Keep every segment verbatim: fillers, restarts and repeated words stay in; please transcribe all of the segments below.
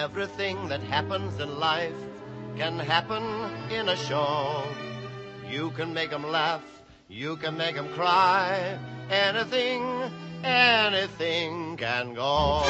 Everything that happens in life can happen in a show. You can make them laugh, you can make them cry. Anything, anything can go.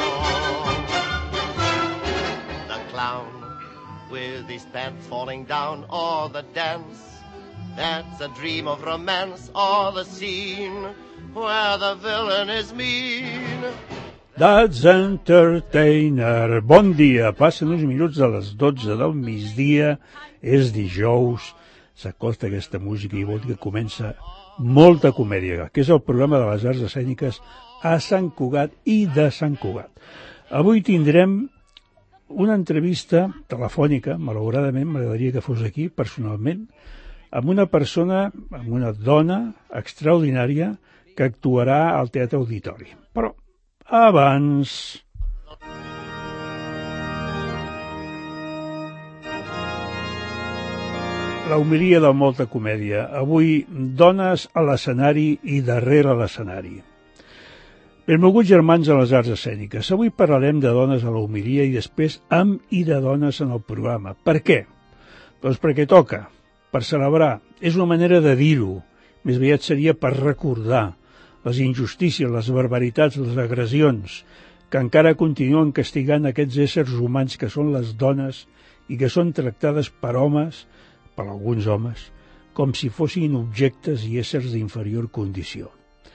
The clown with his pants falling down, or the dance that's a dream of romance, or the scene where the villain is mean. That's Entertainer. Bon dia, passen uns minuts a les dotze del migdia, és dijous, s'acosta aquesta música i vol que comença molta comèdia, que és el programa de les arts escèniques a Sant Cugat i de Sant Cugat. Avui tindrem una entrevista telefònica, malauradament, m'agradaria que fos aquí personalment, amb una persona, amb una dona extraordinària que actuarà al Teatre Auditori. Però abans... La homilia de molta comèdia. Avui, dones a l'escenari i darrere l'escenari. Benvolguts germans a les arts escèniques. Avui parlarem de dones a la homilia i després amb i de dones en el programa. Per què? Doncs perquè toca, per celebrar. És una manera de dir-ho. Més aviat seria per recordar les injustícies, les barbaritats, les agressions que encara continuen castigant aquests éssers humans que són les dones i que són tractades per homes, per alguns homes, com si fossin objectes i éssers d'inferior condició.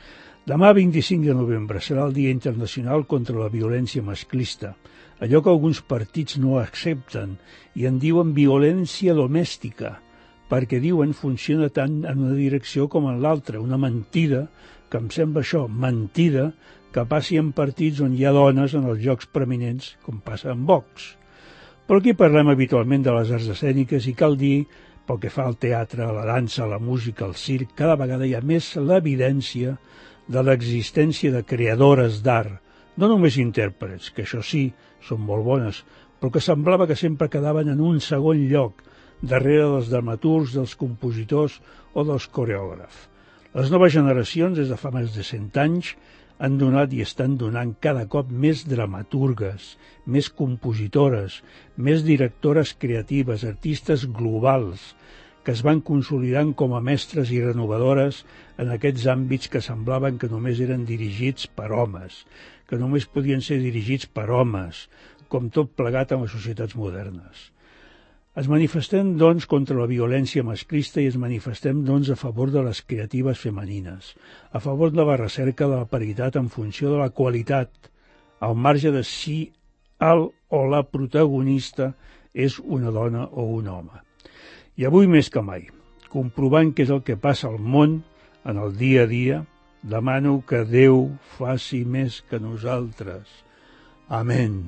Demà, vint-i-cinc de novembre, serà el Dia Internacional contra la Violència Masclista, allò que alguns partits no accepten i en diuen violència domèstica, perquè diuen funciona tant en una direcció com en l'altra, una mentida, que em sembla això, mentida, que passi en partits on hi ha dones en els llocs preeminents, com passa en Vox. Però aquí parlem habitualment de les arts escèniques i cal dir, pel que fa al teatre, a la dansa, a la música, al circ, cada vegada hi ha més l'evidència de l'existència de creadores d'art, no només intèrprets, que això sí, són molt bones, però que semblava que sempre quedaven en un segon lloc, darrere dels dramaturgs, dels compositors o dels coreògrafs. Les noves generacions, des de fa més de cent anys, han donat i estan donant cada cop més dramaturgues, més compositores, més directores creatives, artistes globals, que es van consolidant com a mestres i renovadores en aquests àmbits que semblaven que només eren dirigits per homes, que només podien ser dirigits per homes, com tot plegat en les societats modernes. Ens manifestem, doncs, contra la violència masclista i ens manifestem, doncs, a favor de les creatives femenines, a favor de la recerca de la paritat en funció de la qualitat, al marge de si el o la protagonista és una dona o un home. I avui més que mai, comprovant què és el que passa al món en el dia a dia, demano que Déu faci més que nosaltres. Amén.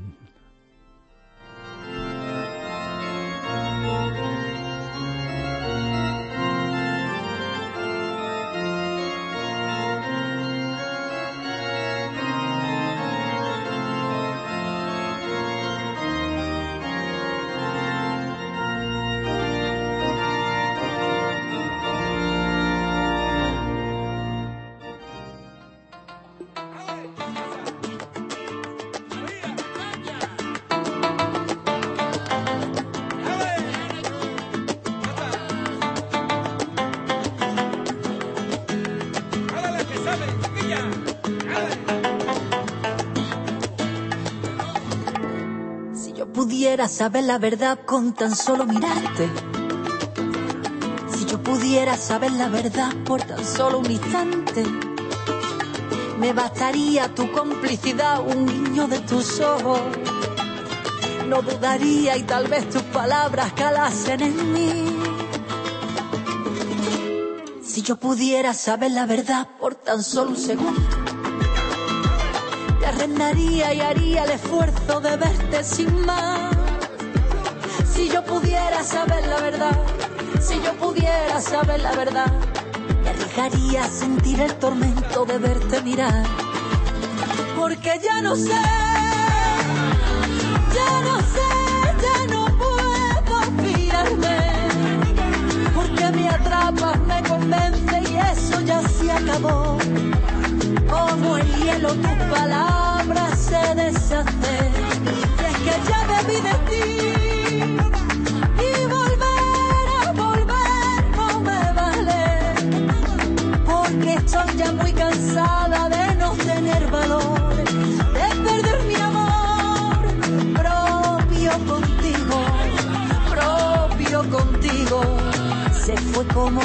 Saber la verdad con tan solo mirarte. Si yo pudiera saber la verdad por tan solo un instante, me bastaría tu complicidad, un guiño de tus ojos. No dudaría y tal vez tus palabras calasen en mí. Si yo pudiera saber la verdad por tan solo un segundo, te arrendaría y haría el esfuerzo de verte sin más. Si yo pudiera saber la verdad, si yo pudiera saber la verdad, me arriesgaría a sentir el tormento de verte mirar. Porque ya no sé, ya no sé, ya no puedo fiarme. Porque me atrapas, me convence y eso ya se acabó. Como el hielo tus palabras se deshacen. Y es que ya me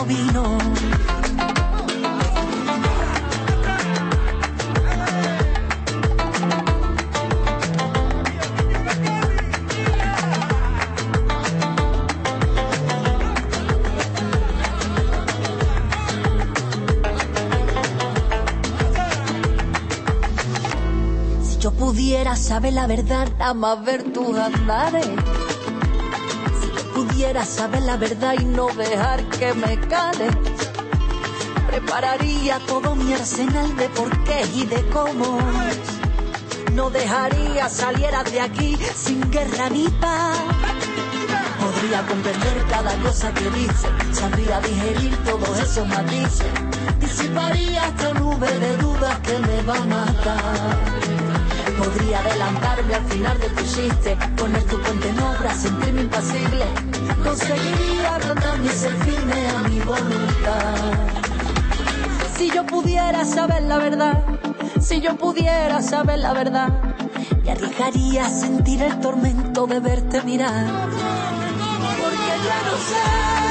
vino. Si yo pudiera saber la verdad, nada más ver tus andares. Pudiera saber la verdad y no dejar que me cales, prepararía todo mi arsenal de porqués y de cómo. No dejaría salieras de aquí sin guerra ni paz. Podría comprender cada cosa que dice, sabría digerir todos esos matices, disiparía esta nube de dudas que me va a matar. Podría adelantarme al final de tu chiste, poner tu puente en obra, sentirme impasible. Conseguiría ablandar y ser firme a mi voluntad. Si yo pudiera saber la verdad, si yo pudiera saber la verdad, me arriesgaría a sentir el tormento de verte mirar. Porque ya no sé,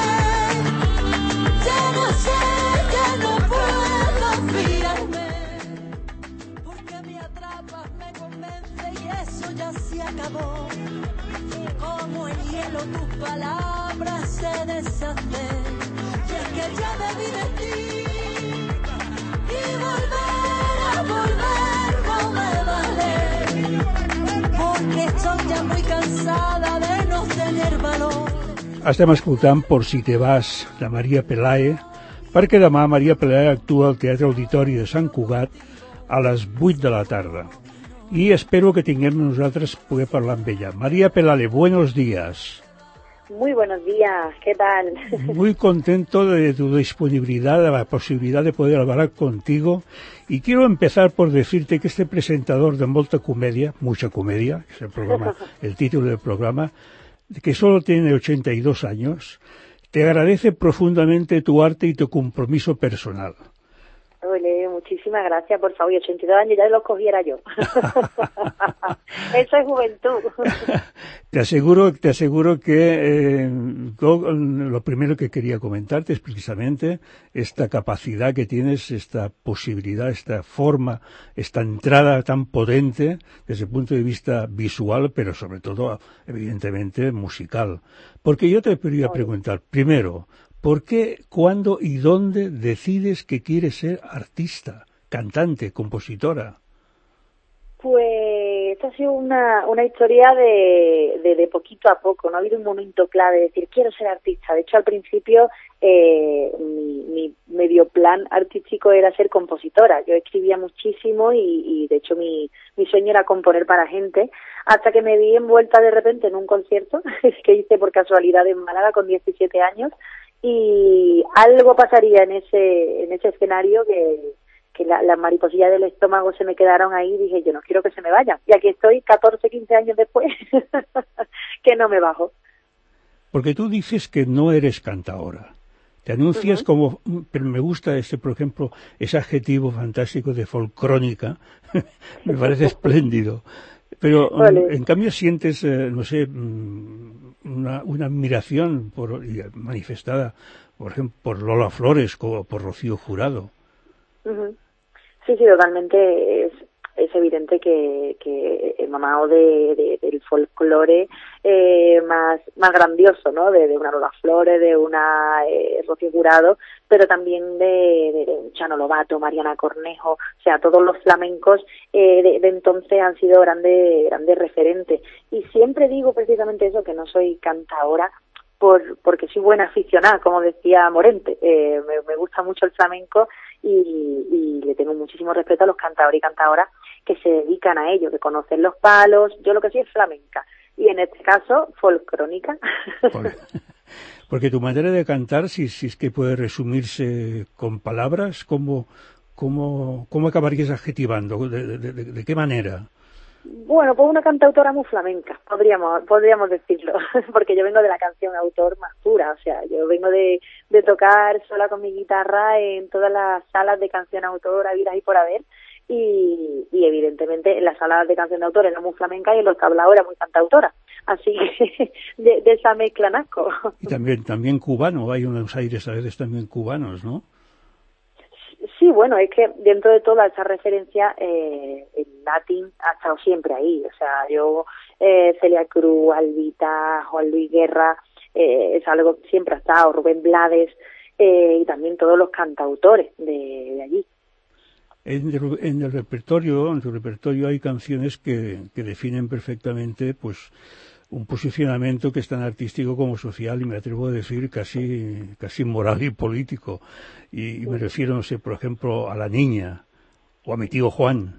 ya no sé, ya no puedo fiarme. Porque me atrapas, me convence y eso ya se acabó. Como el hielo tus palabras se deshacen. Y es que ya debí de ti. Y volver a volver no me vale. Porque estoy ya muy cansada de no tener valor. Estem escoltant Por si te vas, de Maria Pelae, perquè demà Maria Pelae actua al Teatre Auditori de Sant Cugat a les vuit de la tarda. Y espero que tinguem nosaltres poder parlar amb ella. María Pelae, buenos días. Muy buenos días, ¿qué tal? Muy contento de tu disponibilidad, de la posibilidad de poder hablar contigo. Y quiero empezar por decirte que este presentador de Molta Comedia, mucha comedia, que es el programa, el título del programa, que solo tiene ochenta y dos años, te agradece profundamente tu arte y tu compromiso personal. Ole, muchísimas gracias, por favor, y ochenta y dos años ya los cogiera yo. Eso es juventud. Te aseguro, te aseguro que eh, lo primero que quería comentarte es precisamente esta capacidad que tienes, esta posibilidad, esta forma, esta entrada tan potente desde el punto de vista visual, pero sobre todo, evidentemente, musical. Porque yo te quería preguntar, primero, ¿por qué, cuándo y dónde decides que quieres ser artista, cantante, compositora? Pues esto ha sido una, una historia de, de, de poquito a poco, no ha habido un momento clave de decir quiero ser artista. De hecho, al principio eh, mi, mi medio plan artístico era ser compositora. Yo escribía muchísimo y, y de hecho mi, mi sueño era componer para gente, hasta que me vi envuelta de repente en un concierto que hice por casualidad en Málaga con diecisiete años. Y algo pasaría en ese en ese escenario que, que la, las mariposillas del estómago se me quedaron ahí y dije, yo no quiero que se me vayan. Y aquí estoy catorce, quince años después, que no me bajo. Porque tú dices que no eres cantaora. Te anuncias uh-huh. como, pero me gusta este, por ejemplo, ese adjetivo fantástico de folcrónica, me parece espléndido. Pero vale. En cambio sientes, eh, no sé, una, una admiración por, manifestada, por ejemplo, por Lola Flores o por Rocío Jurado. Uh-huh. Sí, sí, totalmente. Es, es evidente que, que el mamao de, de, del folclore eh, más más grandioso, ¿no? De, de una Lola Flores, de una eh, Rocío Jurado, pero también de, de, de un Chano Lobato, Mariana Cornejo, o sea, todos los flamencos eh, de, de entonces han sido grandes grandes referentes. Y siempre digo precisamente eso, que no soy cantaora, por porque soy buena aficionada, como decía Morente. Eh, me, me gusta mucho el flamenco y, y le tengo muchísimo respeto a los cantadores y cantadoras que se dedican a ello, que conocen los palos. Yo lo que soy es flamenca y en este caso folcrónica. Porque tu manera de cantar, si, si es que puede resumirse con palabras, ¿cómo, cómo, cómo acabarías adjetivando? ¿De, de, de, de qué manera? Bueno, pues una cantautora muy flamenca, podríamos podríamos decirlo, porque yo vengo de la canción autor más pura, o sea, yo vengo de, de tocar sola con mi guitarra en todas las salas de canción autor habidas y por haber, y, y evidentemente en las salas de canción de autor era muy flamenca y en los tablaos era muy cantautora. Así que de, de esa mezcla nazco. Y también, también cubano, hay unos aires a veces también cubanos, ¿no? Sí, bueno, es que dentro de toda esa referencia, eh, el latín ha estado siempre ahí. O sea, yo, eh, Celia Cruz, Albita, Juan Luis Guerra, eh, es algo que siempre ha estado, Rubén Blades, eh, y también todos los cantautores de, de allí. En el, en el repertorio, en tu repertorio hay canciones que, que definen perfectamente, pues, un posicionamiento que es tan artístico como social y me atrevo a decir casi casi moral y político. Y, y me refiero, no sé, por ejemplo, a La Niña o a Mi Tío Juan.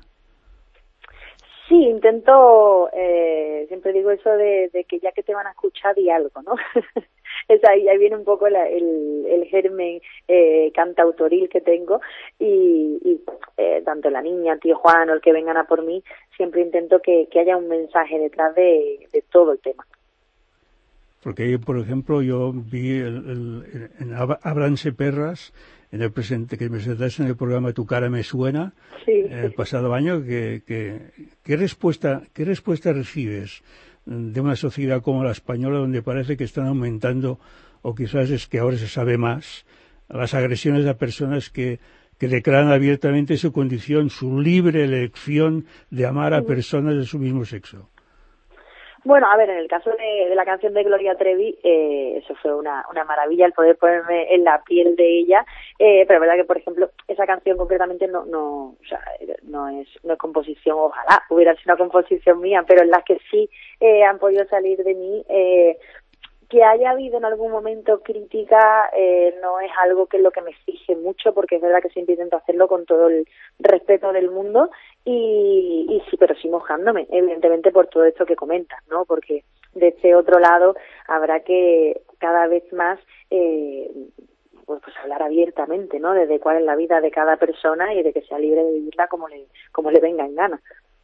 Sí, intento, eh, siempre digo eso de, de que ya que te van a escuchar, di algo, ¿no? Es ahí, ahí viene un poco la, el, el germen eh, cantautoril que tengo y, y eh, tanto La Niña, Tío Juan o El que vengan a por mí, siempre intento que, que haya un mensaje detrás de, de todo el tema. Porque, por ejemplo, yo vi el, el, en Ábranse Perras, en el presente que me presentaste en el programa Tu cara me suena, sí. El pasado año, que, que, ¿qué respuesta, qué respuesta recibes de una sociedad como la española, donde parece que están aumentando, o quizás es que ahora se sabe más, las agresiones a personas que, que declaran abiertamente su condición, su libre elección de amar a personas de su mismo sexo? Bueno, a ver, en el caso de, de la canción de Gloria Trevi, eh, eso fue una, una maravilla, el poder ponerme en la piel de ella, eh, pero es verdad que, por ejemplo, esa canción concretamente no no o sea, no es no es composición, ojalá hubiera sido una composición mía, pero en las que sí eh, han podido salir de mí, eh, que haya habido en algún momento crítica eh, no es algo que es lo que me fije mucho, porque es verdad que siempre intento hacerlo con todo el respeto del mundo y, y sí, pero sí mojándome, evidentemente por todo esto que comentas, ¿no? Porque de este otro lado habrá que cada vez más eh, pues, pues hablar abiertamente, ¿no? De, de cuál es la vida de cada persona y de que sea libre de vivirla como le como le venga en gana.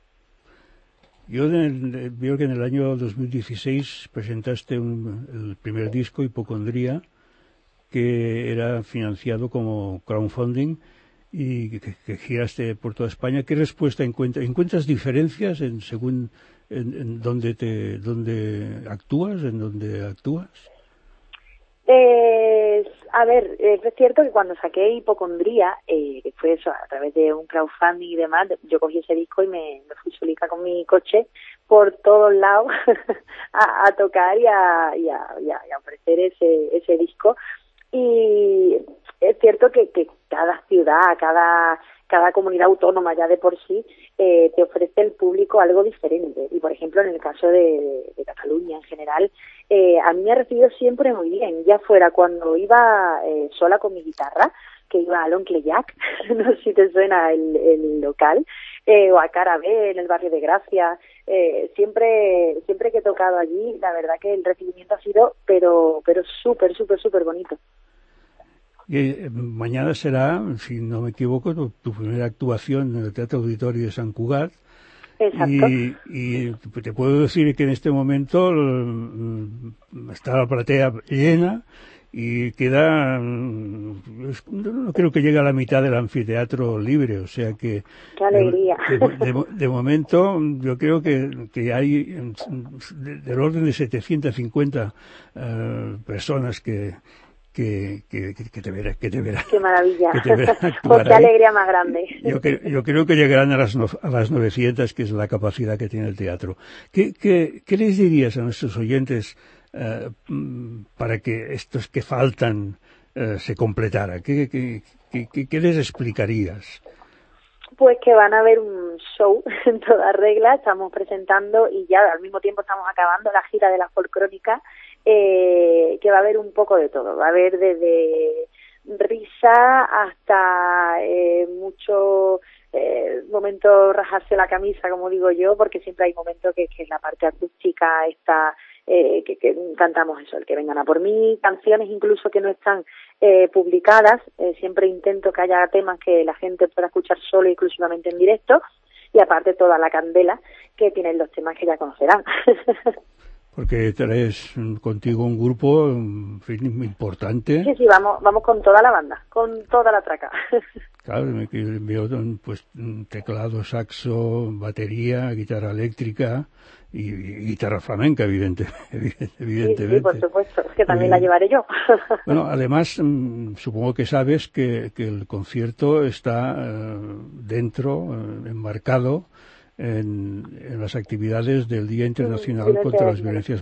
Yo en el, veo que en el año dos mil dieciséis presentaste un, el primer disco, Hipocondría, que era financiado como crowdfunding y que, que giraste por toda España. ¿Qué respuesta encuentras? ¿Encuentras diferencias en según en, en dónde te dónde actúas, en dónde actúas? Eh, a ver, es cierto que cuando saqué Hipocondría, eh, que fue eso, a través de un crowdfunding y demás, yo cogí ese disco y me, me fui solita con mi coche por todos lados a, a tocar y a, y, a, y, a, y a ofrecer ese, ese disco. Y es cierto que, que cada ciudad, cada cada comunidad autónoma ya de por sí eh, te ofrece el público algo diferente. Y por ejemplo, en el caso de, de, de Cataluña en general, eh, a mí me ha recibido siempre muy bien, ya fuera cuando iba eh, sola con mi guitarra, que iba al Oncle Jack, no sé si te suena el, el local, eh, o a Cara B en el barrio de Gracia, eh, siempre siempre que he tocado allí, la verdad que el recibimiento ha sido pero pero súper, súper, súper bonito. Y, eh, mañana será, si no me equivoco, tu, tu primera actuación en el Teatro Auditorio de Sant Cugat. Exacto. Y, y te puedo decir que en este momento está la platea llena y queda, no creo que llegue a la mitad del anfiteatro libre, o sea que ¡qué alegría! De, de, de momento yo creo que, que hay del orden de setecientas cincuenta uh, personas que Que, que, que te verán, que te verán. ¡Qué maravilla! Que te verán ¡Oh, qué alegría más grande! Yo, que, yo creo que llegarán a las, no, a las novecientas, que es la capacidad que tiene el teatro. ¿Qué, qué, qué les dirías a nuestros oyentes uh, para que estos que faltan uh, se completara? ¿Qué, qué, qué, qué les explicarías? Pues que van a ver un show en toda regla, estamos presentando y ya al mismo tiempo estamos acabando la gira de la folcrónica, eh, que va a haber un poco de todo, va a haber desde risa hasta eh, mucho eh, momento rajarse la camisa, como digo yo, porque siempre hay momentos que, que en la parte acústica está eh, que, que cantamos eso, el que vengan a por mí, canciones incluso que no están eh, publicadas, eh, siempre intento que haya temas que la gente pueda escuchar solo y exclusivamente en directo, y aparte toda la candela que tienen los temas que ya conocerán. Porque traes contigo un grupo, en fin, importante. Sí, sí, vamos, vamos con toda la banda, con toda la traca. Claro, me veo pues teclado, saxo, batería, guitarra eléctrica y, y guitarra flamenca, evidente, evidentemente. Sí, sí, por supuesto, es que también la llevaré yo. Bueno, además, supongo que sabes que, que el concierto está eh, dentro, eh, enmarcado en, en las actividades del Día Internacional contra las Violencias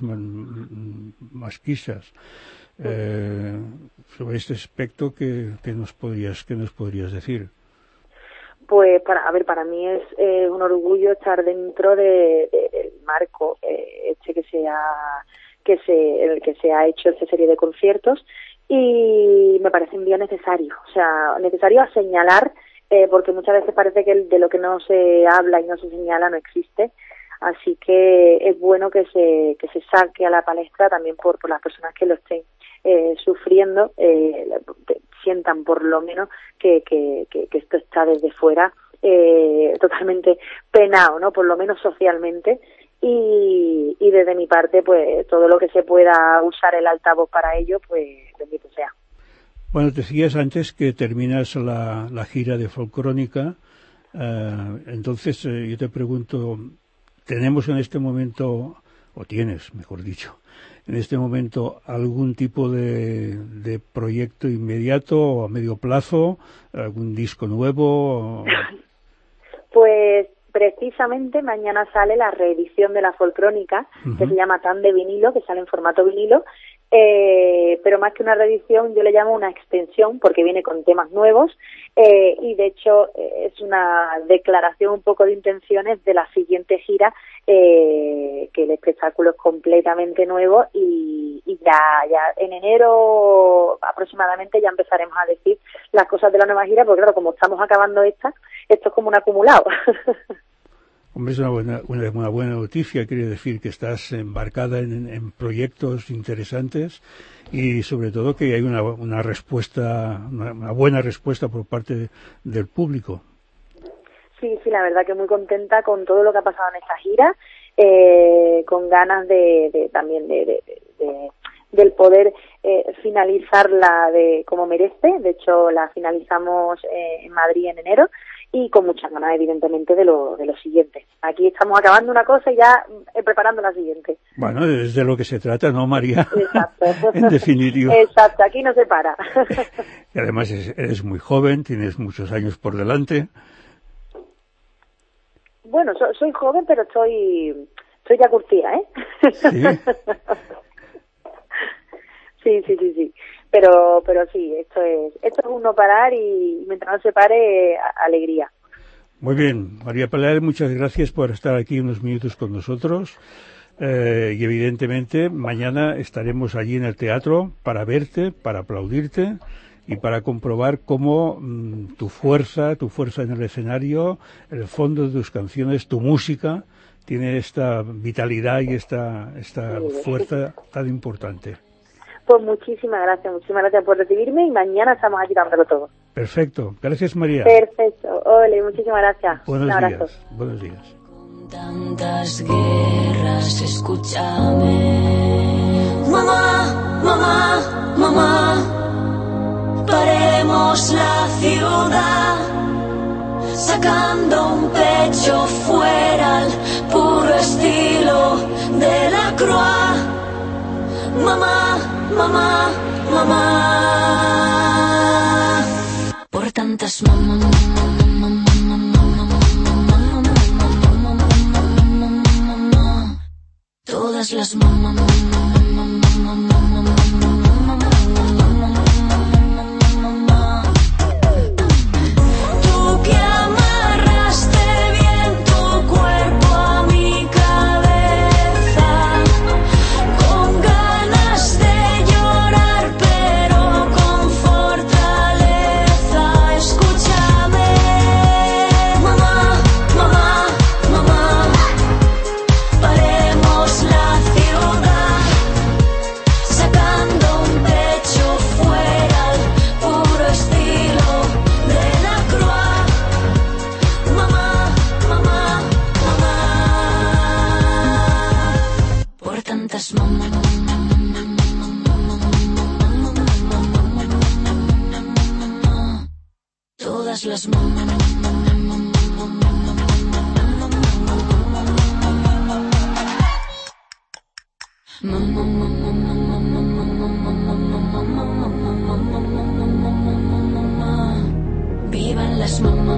Masclistas. Eh, sobre este aspecto, ¿qué, qué nos podrías qué nos podrías decir? Pues para a ver para mí es eh, un orgullo estar dentro de, de, del marco eh, este que se ha que se el que se ha hecho esta serie de conciertos, y me parece un día necesario, o sea, necesario a señalar, eh, porque muchas veces parece que de lo que no se habla y no se señala no existe. Así que es bueno que se que se saque a la palestra también por, por las personas que lo estén eh, sufriendo, eh, sientan por lo menos que, que, que, que esto está desde fuera eh, totalmente penado, ¿no? Por lo menos socialmente. Y, y desde mi parte, pues todo lo que se pueda usar el altavoz para ello, pues bendito sea. Bueno, decías antes que terminas la, la gira de Folcrónica, uh, entonces eh, yo te pregunto, ¿tenemos en este momento, o tienes, mejor dicho, en este momento algún tipo de, de proyecto inmediato o a medio plazo, algún disco nuevo? Pues precisamente mañana sale la reedición de la Folcrónica, uh-huh. que se llama Tan de vinilo, que sale en formato vinilo, eh, pero más que una reedición yo le llamo una extensión porque viene con temas nuevos, eh, y de hecho eh, es una declaración un poco de intenciones de la siguiente gira, eh, que el espectáculo es completamente nuevo, y, y ya, ya en enero aproximadamente ya empezaremos a decir las cosas de la nueva gira, porque claro, como estamos acabando esta, esto es como un acumulado. Hombre, es una buena, una, una buena noticia, quiere decir que estás embarcada en, en proyectos interesantes y sobre todo que hay una, una respuesta, una, una buena respuesta por parte de, del público. Sí, sí, la verdad que muy contenta con todo lo que ha pasado en esta gira, eh, con ganas de, de también de, de, de, de del poder eh, finalizarla de como merece. De hecho, la finalizamos eh, en Madrid en enero, y con muchas ganas, evidentemente, de lo de lo siguiente. Aquí estamos acabando una cosa y ya eh, preparando la siguiente. Bueno, es de lo que se trata, ¿no, María? Exacto. En definitiva. Exacto, aquí no se para. Y además eres muy joven, tienes muchos años por delante. Bueno, so, soy joven, pero estoy, estoy ya curtida, ¿eh? Sí. Sí, sí, sí, sí. Pero, pero sí, esto es, esto es un no parar, y mientras no se pare, a, alegría. Muy bien, María Pelaez, muchas gracias por estar aquí unos minutos con nosotros. Eh, y evidentemente mañana estaremos allí en el teatro para verte, para aplaudirte y para comprobar cómo mmm, tu fuerza, tu fuerza en el escenario, el fondo de tus canciones, tu música, tiene esta vitalidad y esta, esta fuerza tan importante. Pues muchísimas gracias, muchísimas gracias por recibirme, y mañana estamos aquí dándolo todo. Perfecto, gracias María. Perfecto, ole, muchísimas gracias. Buenos Un abrazo. días, buenos días. Con tantas guerras, escúchame. Mamá, mamá, mamá, paremos la ciudad, sacando un pecho fuera al puro estilo de la Croix. Mamá, mamá, mamá, por tantas mamá, mamá, mamá, mamá, mamá, mamá, mamá, mamá, todas las mamá, mamá, mamá, mamá, mamá, mamá, tú que amarraste bien tu cuerpo a mi cabeza, con ganas de llorar pero con fortaleza, escúchame, mamá, mamá, mamá, paremos la ciudad, las mamá. Vivan las mamá.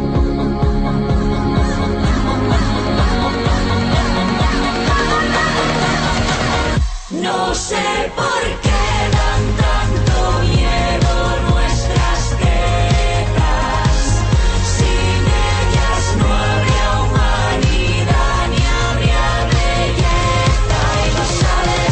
No sé por qué dan tanto miedo nuestras tetas. Sin ellas no habría humanidad ni habría belleza. Y lo sabes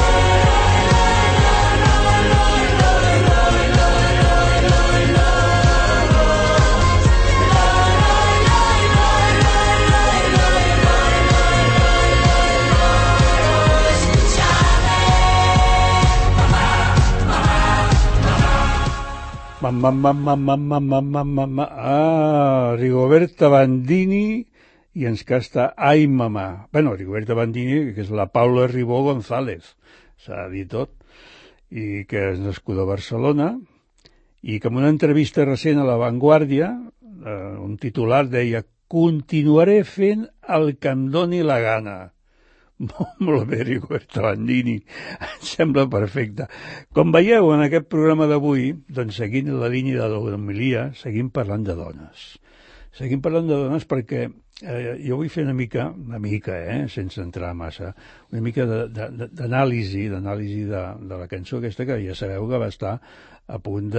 Mamà, mamà, mamà, mamà, mamà. Ah, Rigoberta Bandini i ens casta Ai mamà. Bueno, Rigoberta Bandini, que és la Paula Ribó González, s'ha de dir tot, i que és nascuda a Barcelona, i que en una entrevista recent a La Vanguardia, eh, un titular deia: continuaré fent el que em doni la gana. Molt bé, Rigoberta Bandini, em sembla perfecte. Com veieu en aquest programa d'avui, doncs seguint la línia de l'homilia, seguim parlant de dones. Seguim parlant de dones perquè eh, jo vull fer una mica, una mica, eh, sense entrar massa, una mica d'anàlisi, d'anàlisi de, de la cançó aquesta que ja sabeu que va estar a punt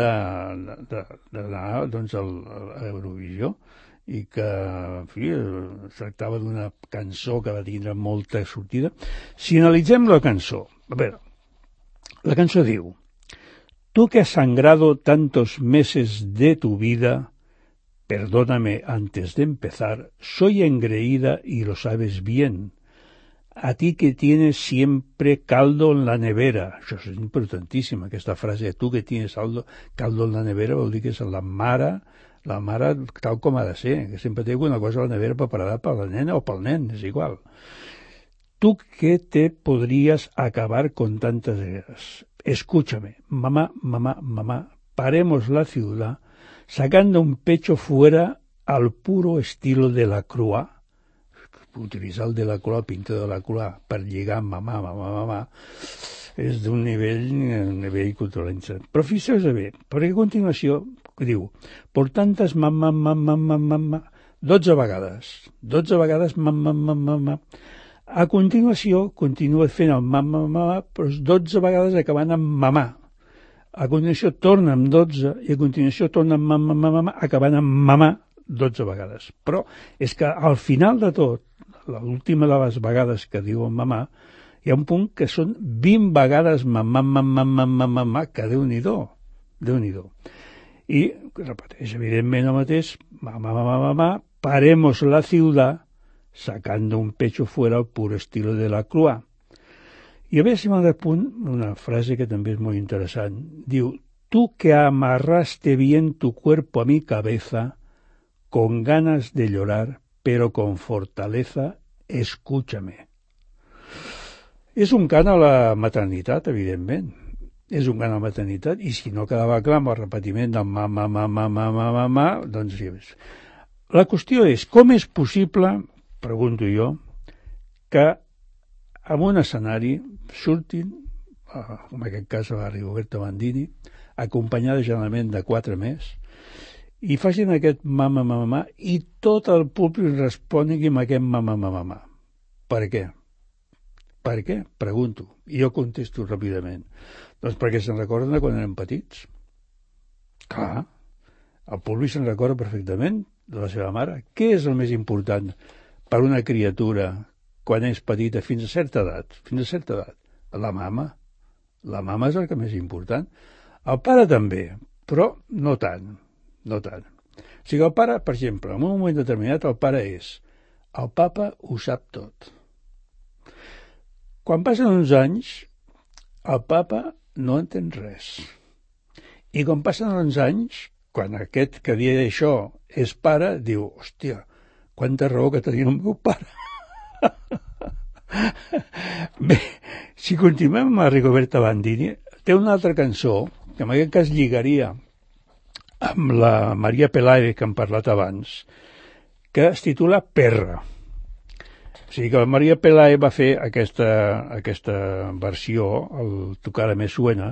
d'anar doncs, a l'Eurovisió, i que, en fi, es tractava d'una cançó que va tindre molta sortida. Si analitzem la cançó, a veure, la cançó diu: tú que has sangrado tantos meses de tu vida, perdóname antes de empezar, soy engreída y lo sabes bien. A ti que tienes siempre caldo en la nevera. Això és importantíssim, aquesta frase, tu que tienes caldo, caldo en la nevera, vol dir que és la mare, la mare tal com ha de ser, que sempre té alguna cosa a la nevera preparada per la nena o pel nen, és igual. Tú que te podrías acabar con tantas guerras. Escúchame, mamá, mamá, mamá, paremos la ciudad sacando un pecho fuera al puro estilo de la Croix. Utilitzar el de la Croix, el pintor de la Croix, per lligar mamà, mamà, mamà, és d'un nivell, un nivell cultural. Però fixeu-vos bé, perquè a continuació diu: por tantas mamà, mamà, mamà, mamà, dotze vegades, dotze vegades mamà, mamà, mamà. A continuació continua fent el mamà, mamà, però dotze vegades acabant amb mamà. A continuació torna amb dotze i a continuació torna amb mamà, mamà, mamà, acabant amb mamà dotze vegades. Però és que al final de tot, l'última de les vegades que diuen mamà, hi ha un punt que són vint vegades mamà, mamà, mamà, mamà, que Déu-n'hi-do, Déu-n'hi-do. I repeteix, evidentment, el mateix, mamá, mamá, mamá, paremos la ciudad sacando un pecho fuera al puro estilo de la Croix. I a veure si m'ha de punt una frase que també és molt interessant. Diu: tú que amarraste bien tu cuerpo a mi cabeza, con ganas de llorar, pero con fortaleza, escúchame. És un cant a la maternitat, evidentment. És un cant a la maternitat, i si no quedava clar amb el repetiment del ma, ma, ma, ma, ma, ma, ma, ma, doncs sí. La qüestió és, com és possible, pregunto jo, que en un escenari surtin, en aquest cas a Rigoberta Bandini, acompanyada generalment de quatre més, i facin aquest mama, mama, mama, i tot el públic respongui amb aquest mama, mama, mama. Per què? Per què? Pregunto. I jo contesto ràpidament. Doncs perquè se'n recorden de quan eren petits. Clar, el públic se'n recorda perfectament de la seva mare. Què és el més important per una criatura quan és petita fins a certa edat? Fins a certa edat. La mama. La mama és el que més important. El pare també, però no tant. No tant. O sigui, el pare, per exemple, en un moment determinat el pare és el papa ho sap tot. Quan passen uns anys, el papa no entén res. I quan passen uns anys, quan aquest que dia això és pare, diu, hòstia, quanta raó que tenia el meu pare. Bé, si continuem amb la Rigoberta Bandini, té una altra cançó que en aquest cas lligaria amb la Maria Pelae, que hem parlat abans, que es titula Perra. O sigui que la Maria Pelae va fer aquesta, aquesta versió, el Tu cara me suena,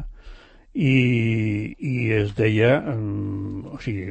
i, i es deia, um, o sigui,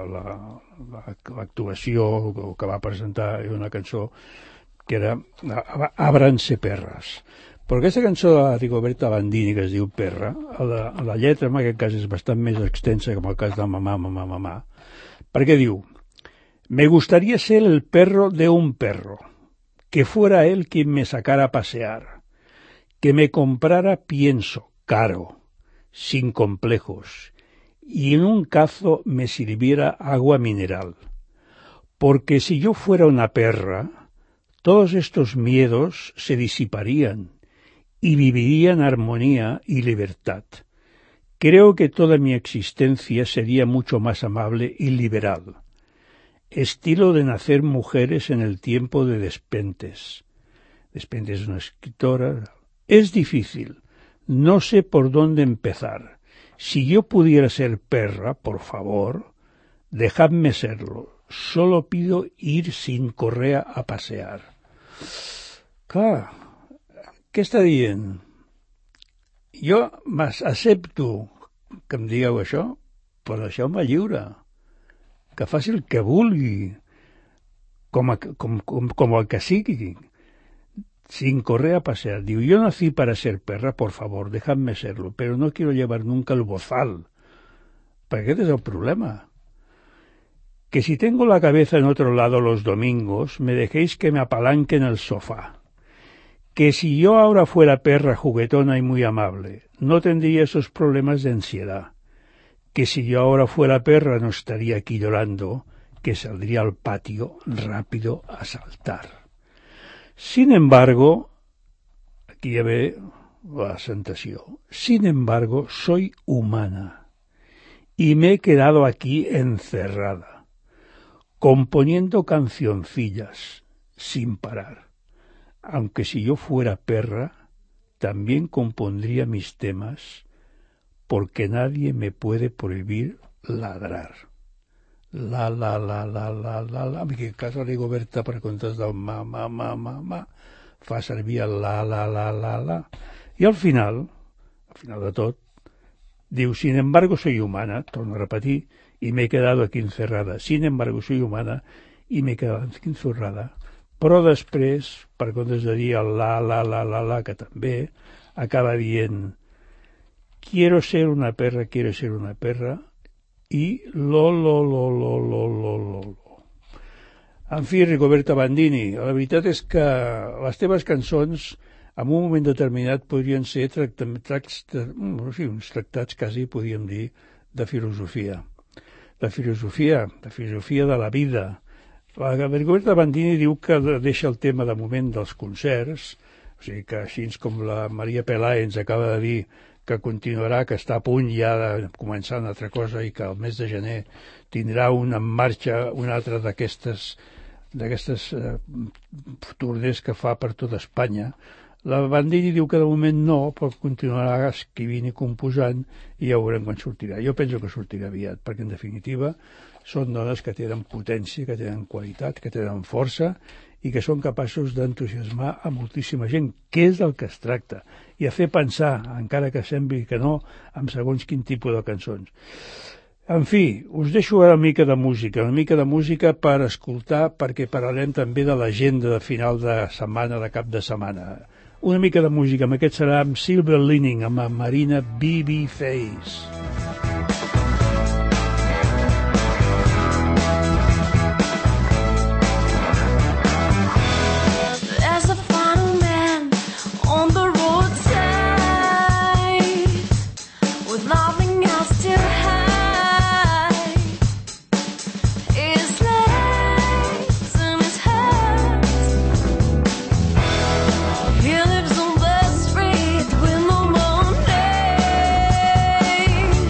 l'actuació la, la, que va presentar una cançó que era Ábranse perras. Però aquesta cançó de Rigoberta Bandini, que es diu Perra, la, la lletra en aquest cas és bastant més extensa que en el cas de Mamá, Mamá, Mamá, perquè diu: me gustaría ser el perro de un perro, que fuera él quien me sacara a pasear, que me comprara pienso caro, sin complejos, y en un cazo me sirviera agua mineral. Porque si yo fuera una perra, todos estos miedos se disiparían y viviría en armonía y libertad. Creo que toda mi existencia sería mucho más amable y liberal. Estilo de nacer mujeres en el tiempo de Despentes. Despentes es una escritora. Es difícil. No sé por dónde empezar. Si yo pudiera ser perra, por favor, dejadme serlo. Solo pido ir sin correa a pasear. Clar, què està dient? Jo accepto que em digueu això, però deixeu-me lliure, que faci el que vulgui, com, a, com, com, com el que sigui, sin correa a pasear. Diu, yo nací para ser perra, por favor, dejadme serlo, pero no quiero llevar nunca el bozal, perquè aquest és el problema. Que si tengo la cabeza en otro lado los domingos, me dejéis que me apalanque en el sofá. Que si yo ahora fuera perra juguetona y muy amable, no tendría esos problemas de ansiedad. Que si yo ahora fuera perra no estaría aquí llorando, que saldría al patio rápido a saltar. Sin embargo, aquí ya ve la sensación, sin embargo, soy humana y me he quedado aquí encerrada, componiendo cancioncillas sin parar. Aunque si yo fuera perra, también compondría mis temas, porque nadie me puede prohibir ladrar. La, la, la, la, la, la, la. En aquest cas, la Rigoberta, per comptes del ma, ma, ma, ma, ma, fa servir el la, la, la, la, la. I al final, al final de tot, diu, sin embargo soy humana, torno a repetir, y me he quedado aquí encerrada. Sin embargo soy humana y me he quedado aquí encerrada. Però després, per comptes de dir el la, la, la, la, la, que també, acaba dient, quiero ser una perra, quiero ser una perra, i lo, lo, lo, lo, lo, lo, lo, lo. En fi, Rigoberta Bandini, la veritat és que les teves cançons en un moment determinat podrien ser tractats, no sé, uns tractats quasi, podríem dir, de filosofia. De filosofia, de filosofia de la vida. La Rigoberta Bandini diu que deixa el tema de moment dels concerts, o sigui que així com la Maria Pelae ens acaba de dir que continuarà, que està a punt ja de començar una altra cosa i que al mes de gener tindrà una en marxa una altra d'aquestes d'aquestes eh, turners que fa per tota Espanya. La Bandini diu que de moment no, però continuarà escrivint i composant i ja veurem quan sortirà. Jo penso que sortirà aviat, perquè en definitiva són dones que tenen potència, que tenen qualitat, que tenen força i que són capaços d'entusiasmar a moltíssima gent, que és del que es tracta, i a fer pensar, encara que sembli que no, amb segons quin tipus de cançons. En fi, us deixo una mica de música, una mica de música per escoltar, perquè parlarem també de l'agenda de final de setmana, de cap de setmana. Una mica de música, amb aquest serà amb Silver Lining, amb Marina Babyface. He lives on the street with no money.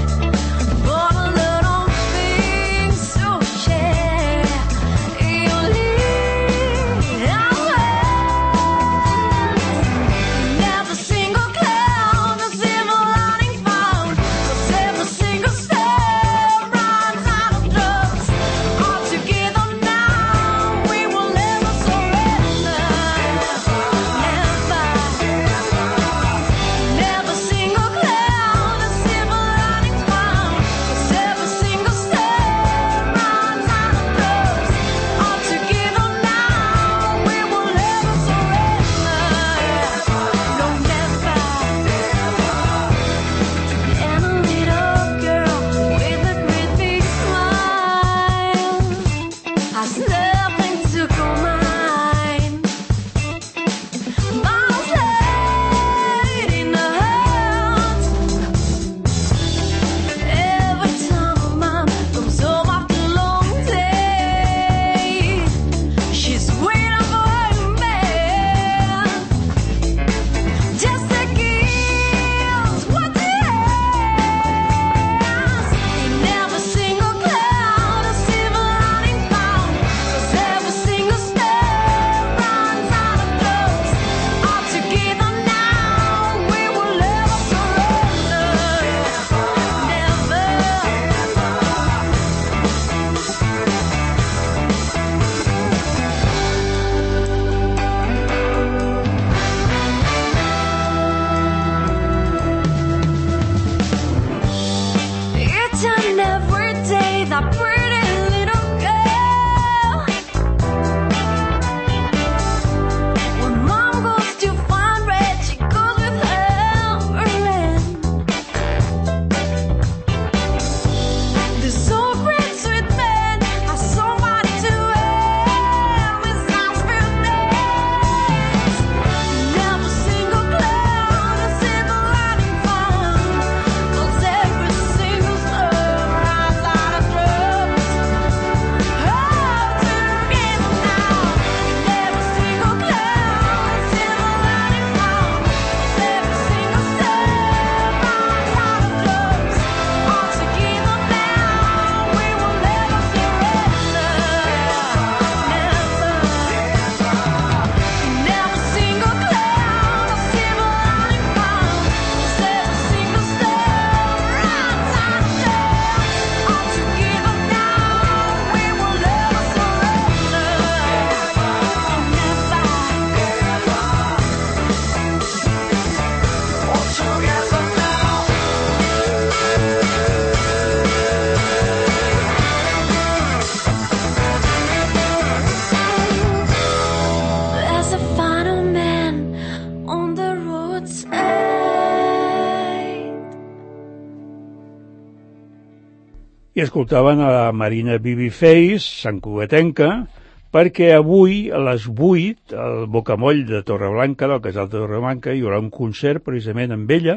I escoltaven a la Marina Bibiface, santcugatenca, perquè avui a les vuit al Bocamoll de Torreblanca, del Casal de Torreblanca, hi haurà un concert precisament amb ella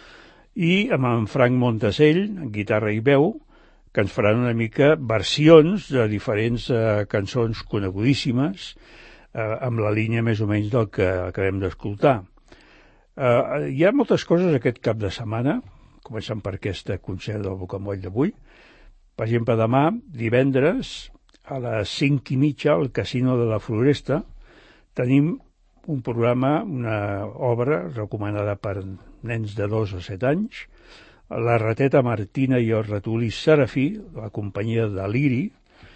i amb en Frank Montasell, guitarra i veu, que ens faran una mica versions de diferents eh, cançons conegudíssimes, eh, amb la línia més o menys del que acabem d'escoltar. Eh, hi ha moltes coses aquest cap de setmana, començant per aquest concert del Bocamoll d'avui. Per exemple, demà, divendres, a les cinc i mitja, al Casino de la Floresta, tenim un programa, una obra recomanada per nens de dos a set anys, la Rateta Martina i el ratolí Serafí, la companyia de Liri,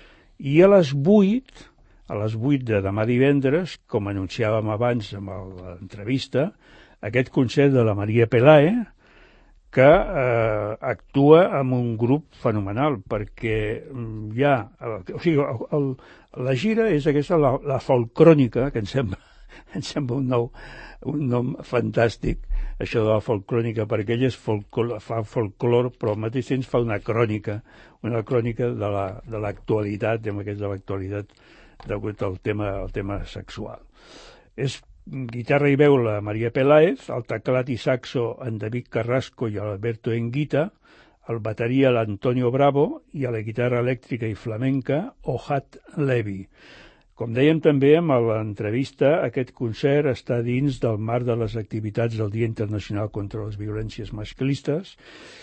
i a les vuit, a les vuit de demà divendres, com anunciàvem abans amb l'entrevista, aquest concert de la Maria Pelae, que eh, actua amb un grup fenomenal, perquè hi ha... O sigui, el, el, la gira és aquesta, la, la folcrònica, que em sembla, em sembla un, nou, un nom fantàstic, això de la folcrònica, perquè ell és folclor, fa folclor, però al mateix temps fa una crònica, una crònica de l'actualitat, la, de de l'actualitat degut al tema, al tema sexual. És guitarra i veu la Maria Peláez, el teclat i saxo en David Carrasco i Alberto Enguita, el bateria l'Antonio Bravo i a la guitarra elèctrica i flamenca Ohad Levi. Com dèiem també amb l'entrevista, aquest concert està dins del marc de les activitats del Dia Internacional contra les Violències Masclistes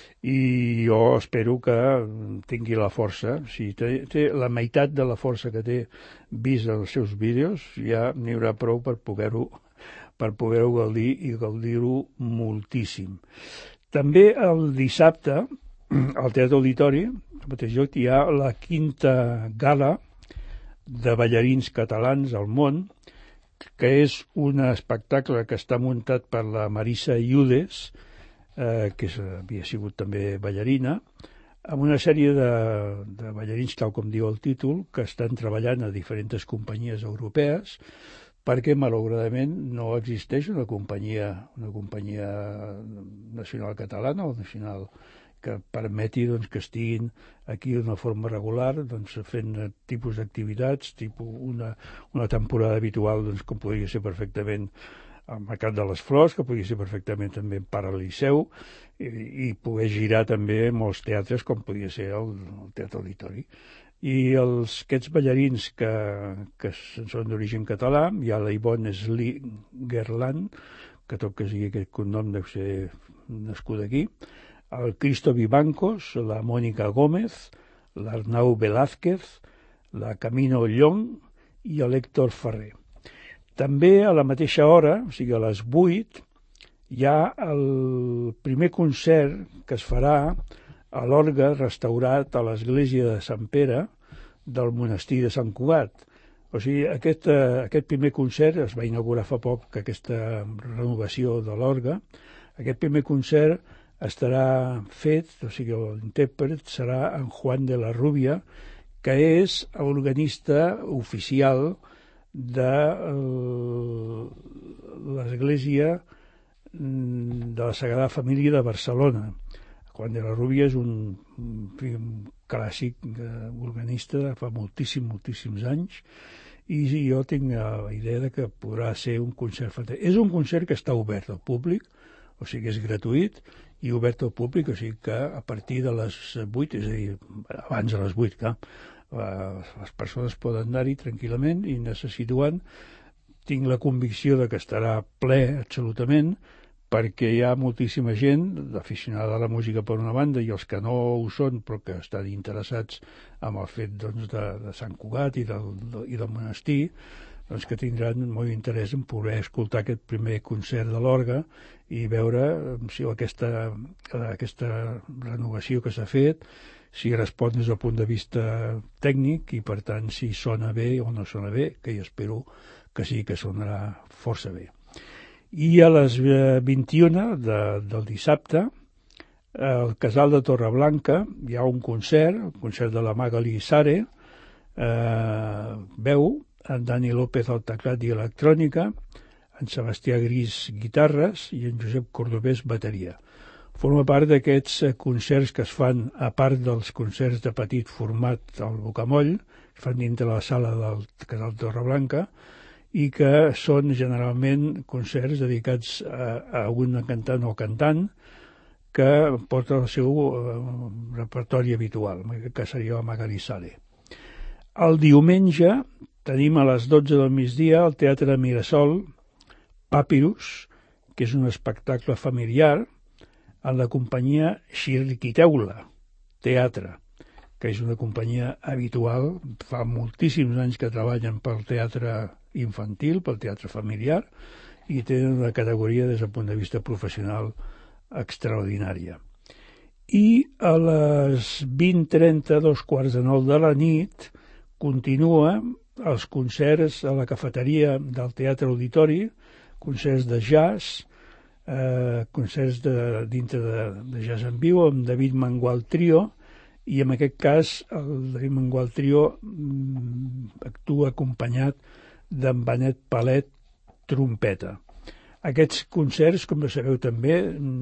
i jo espero que tingui la força. Si té, té la meitat de la força que té vist els seus vídeos, ja n'hi haurà prou per poder-ho per poder-ho gaudir i gaudir-ho moltíssim. També el dissabte, al Teatre Auditori, al mateix lloc, hi ha la quinta gala de ballarins catalans al món, que és un espectacle que està muntat per la Marisa Iudes, eh, que és, havia sigut també ballarina, amb una sèrie de, de ballarins, tal com diu el títol, que estan treballant a diferents companyies europees, perquè malauradament no existeix una companyia, una companyia nacional catalana o nacional que permeti doncs, que estiguin aquí d'una forma regular, doncs, fent tipus d'activitats, tipus una, una temporada habitual, doncs, com podria ser perfectament al Mercat de les Flors, que podria ser perfectament també en Parc Liceu, i, i poder girar també molts teatres, com podria ser el, el Teatre Auditori. I els, aquests ballarins que, que són d'origen català, hi ha la Ivonne Slingerland, que tot que sigui aquest cognom deu ser nascut aquí, el Cristo Vivancos, la Mònica Gómez, l'Arnau Velázquez, la Camino Llong i l'Héctor Ferrer. També a la mateixa hora, o sigui a les vuit, hi ha el primer concert que es farà a l'orgue restaurat a l'església de Sant Pere del monestir de Sant Cugat. O sigui, aquest, eh, aquest primer concert es va inaugurar fa poc, aquesta renovació de l'orgue. Aquest primer concert estarà fet, o sigui, l'intèrpret serà en Juan de la Rubia, que és organista oficial de l'església de la Sagrada Família de Barcelona. Juan de la Rubia és un, un clàssic eh, organista de fa moltíssim, moltíssims anys, i jo tinc la idea de que podrà ser un concert fantàstic. És un concert que està obert al públic, o sigui, és gratuït i obert al públic, o sigui que a partir de les vuit, és a dir, abans de les vuit, clar, les persones poden anar-hi tranquil·lament i anar se situant. Tinc la convicció de que estarà ple absolutament, perquè hi ha moltíssima gent aficionada a la música per una banda i els que no ho són però que estan interessats en el fet doncs, de, de Sant Cugat i del, de, i del monestir, doncs, que tindran molt interès en poder escoltar aquest primer concert de l'orgue i veure si aquesta, aquesta renovació que s'ha fet, si respon des del punt de vista tècnic i per tant si sona bé o no sona bé, que jo espero que sí que sonarà força bé. I a les vint i una de, del dissabte, al Casal de Torreblanca, hi ha un concert, el concert de la Magali Sare, eh, veu, en Dani López al teclat i electrònica, en Sebastià Gris guitarres i en Josep Cordovés bateria. forma part d'aquests concerts que es fan, a part dels concerts de petit format al Bocamoll, que es fan dintre la sala del Casal Torreblanca, i que són generalment concerts dedicats a, a un cantant o cantant que porta el seu uh, repertori habitual, que seria la Magali Sale. El diumenge tenim a les dotze del migdia al Teatre Mirasol Papyrus, que és un espectacle familiar, en la companyia Xirriquiteula Teatre, que és una companyia habitual, fa moltíssims anys que treballen pel teatre infantil, pel teatre familiar, i tenen una categoria des del punt de vista professional extraordinària. I a les vint trenta, dos quarts de nou de la nit, continua els concerts a la cafeteria del Teatre Auditori, concerts de jazz, eh, concerts de, dintre de, de jazz en viu, amb David Mangual Trio, i en aquest cas el David Mangual Trio mm, actua acompanyat d'en Benet Palet, trompeta. Aquests concerts, com sabeu també,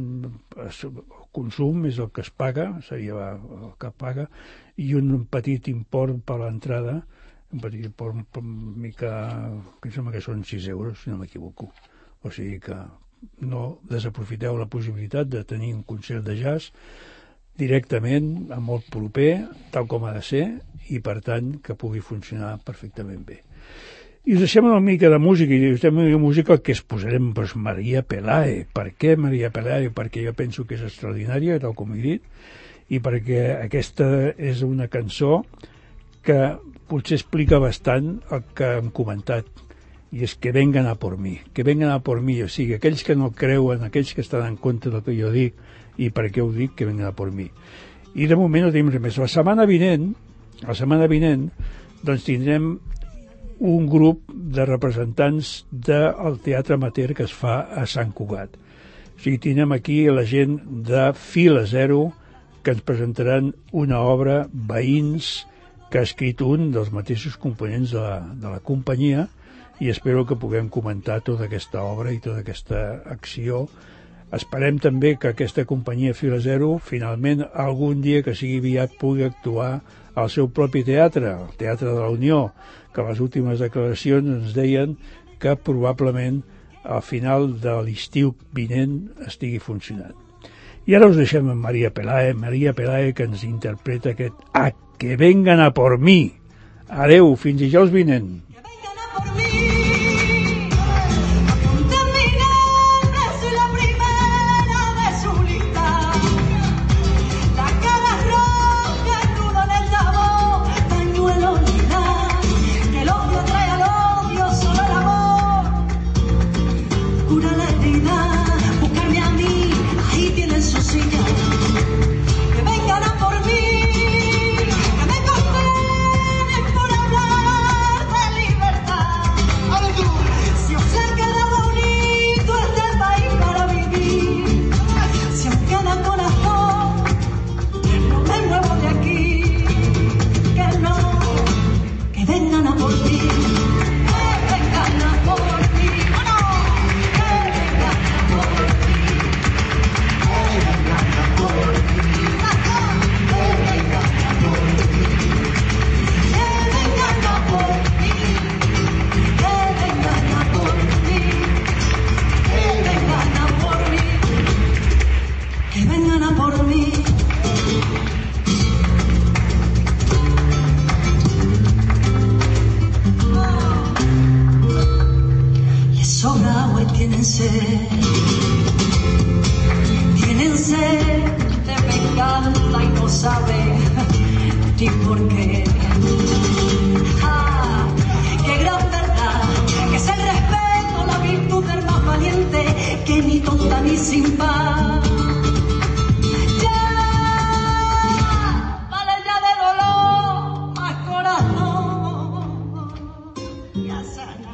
el consum és el que es paga, seria el que paga, i un petit import per l'entrada, un petit import per mica, que em sembla que són sis euros, si no m'equivoco. O sigui que no desaprofiteu la possibilitat de tenir un concert de jazz directament, a molt proper, tal com ha de ser, i per tant que pugui funcionar perfectament bé. I us deixem una mica de música, i us deixem una mica de música que es posarem doncs, Maria Pelae. Per què Maria Pelae? Perquè jo penso que és extraordinària, tal com he dit, i perquè aquesta és una cançó que potser explica bastant el que hem comentat, i és que vengan a por mi, que vengan a por mi, o sigui, aquells que no creuen, aquells que estan en contra del que jo dic, i per què ho dic, que vengan a por mi. I de moment no tenim res més. La setmana vinent, la setmana vinent, doncs tindrem un grup de representants del teatre amateur que es fa a Sant Cugat. O sigui, tindrem aquí la gent de Fila Zero que ens presentaran una obra, Veïns, que ha escrit un dels mateixos components de la, de la companyia, i espero que puguem comentar tota aquesta obra i tota aquesta acció. Esperem també que aquesta companyia Fila Zero finalment algun dia que sigui aviat pugui actuar al seu propi teatre, el Teatre de la Unió, que les últimes declaracions ens deien que probablement al final de l'estiu vinent estigui funcionant. I ara us deixem amb Maria Pelae, Maria Pelae que ens interpreta aquest A que vengan a por mi. Adeu, fins dijous vinent. Tienen sed, tienen sed de venganza y no saben ni por qué. Ah, qué gran verdad, que es el respeto, la virtud del más valiente, que ni tonta ni sin paz. Ya, vale ya de dolor, más corazón, ya sana.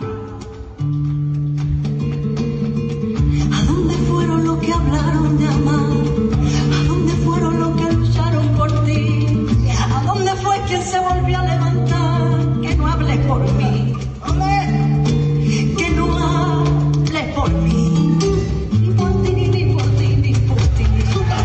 Que hablaron de amar, a dónde fueron los que lucharon por ti, a dónde fue quien se volvió a levantar, que no hables por mí, que no hables por mí, ni por ti, ni por ti, ni por ti.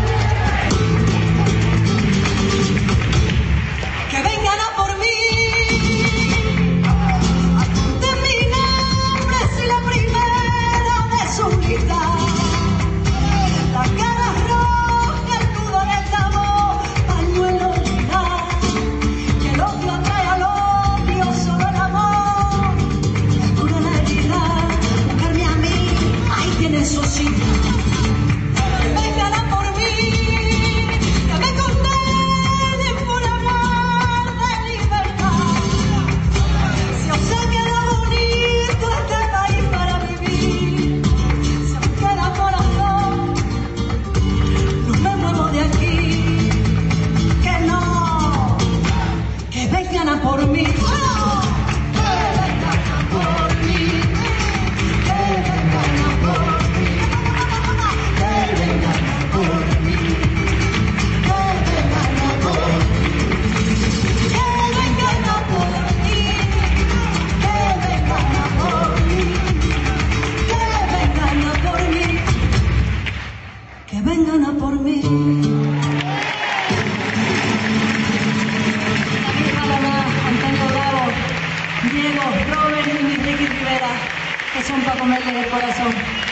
son para comerle el corazón.